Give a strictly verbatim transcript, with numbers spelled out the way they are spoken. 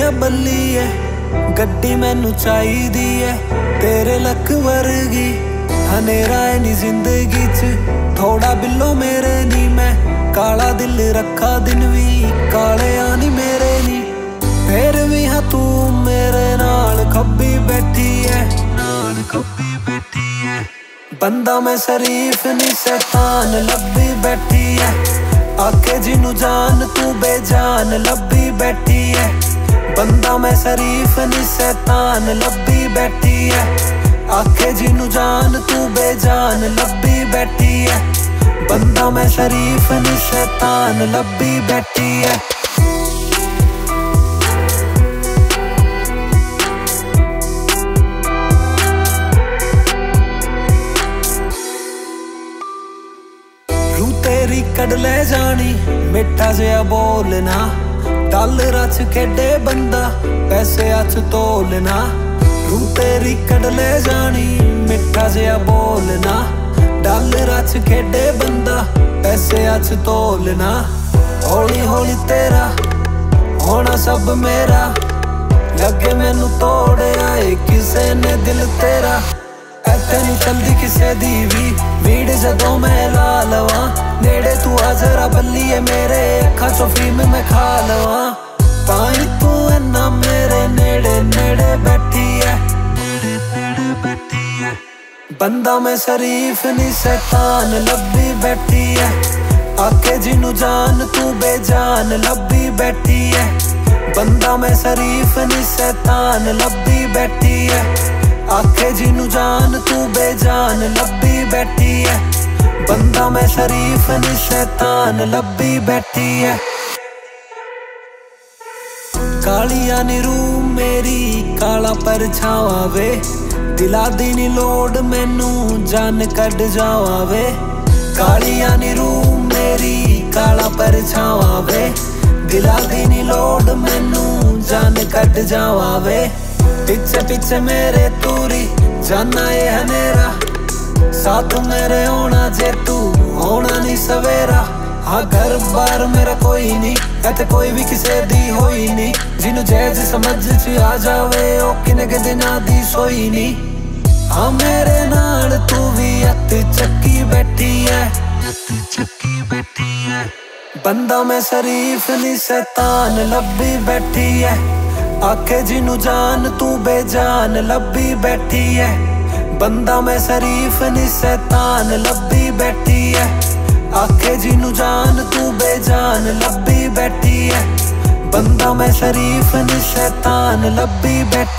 बल्ली है गड्डी मैनू चाहिदी है तेरे लक वर्गी। हनेरा है नी जिंदगी च थोड़ा बिल्लो मेरे नी मैं काला दिल रखा दिन भी काले आनी मेरे नी। फिर भी हाँ तू मेरे नाल खब्बी बैठी है नाल खब्बी बैठी है। बंदा मैं शरीफ नी शैतान लब्बी बैठी है आके जिनू जान तू बेजान लब्बी बैठी है। बंदा मैं शरीफ नी शैतान लब्बी बैठी है आखे जिनू जान तू बेजान लब्बी बैठी है। बंदा मैं शरीफ नी शैतान लब्बी बैठी है। रू तेरी कड़ ले जानी मिठा जिहा बोलना डालरा च खेडे बंदा पैसे अच तोलना। रू तेरी कड़ ले जानी मिठा जिहा बोलना डालरा च खेडे बंदा पैसे अच तोलना। हौली हौली तेरा होना सब मेरा लगे मैनू तोड़े आए किसे ने दिल तेरा। ऐते नी चलदी किसे दी भी भीड़ जदों मैं ला लवां नेड़े तू आ जरा बल्ली है मेरे अखां चों फीम मैं खा लवां। ताई तू इन्ना मेरे नेड़े नेड़े बैठी है नेड़े नेड़े बैठी है। बंदा मैं शरीफ नी शैतान लब्बी बैठी है आके जिनू जान तू बेजान लब्बी बैठी है। बंदा मैं शरीफ नी शैतान लब्बी बैठी है आखे जिनू जान तू बेजान लब्बी बैठी है। बंदा मैं शरीफ नी शैतान लब्बी बैठी है। कालिया नी रूह मेरी काला परछावां वे दिला दी नी लोड़ मैनू जान कड जावां वे। कालिया नी रूह मेरी काला परछावां वे दिला दी नी लोड़ मैनू जान कड जावां वे। पिछे पिछे मेरे तूरी जाना ये हनेरा साथ मेरे होना जे तू होना नहीं सवेरा। हाँ घर बार मेरा कोई नहीं ऐते कोई भी किसे दी होई नहीं जिनू जैज समझ च आ जावे ओ किने के दिना दी सोई नहीं। हाँ मेरे नाल तू भी अत चक्की बैठी है अत चक्की बैठी है। बंदा मैं शरीफ नी शैतान लब्बी बैठी है आखे जिनू जान तू बेजान लब्बी बैठी है। बंदा मैं शरीफ नी शैतान लब्बी बैठी है आखे जिनू जान तू बेजान लब्बी बैठी है। बंदा मैं शरीफ नी शैतान लब्बी बैठी